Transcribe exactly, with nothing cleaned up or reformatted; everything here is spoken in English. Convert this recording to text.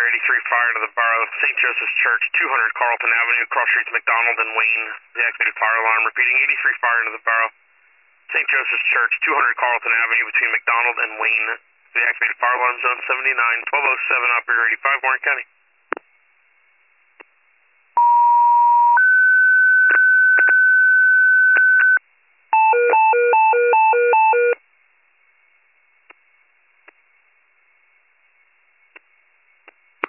Fire, eighty-three Fire to the borough, Saint Joseph's Church, two hundred Carlton Avenue, cross streets McDonald and Wayne. Deactivated fire alarm. Repeating, eighty-three Fire to the borough, Saint Joseph's Church, two hundred Carlton Avenue between McDonald and Wayne. Deactivated fire alarm zone seventy-nine, twelve oh seven, operator eighty-five, Warren County.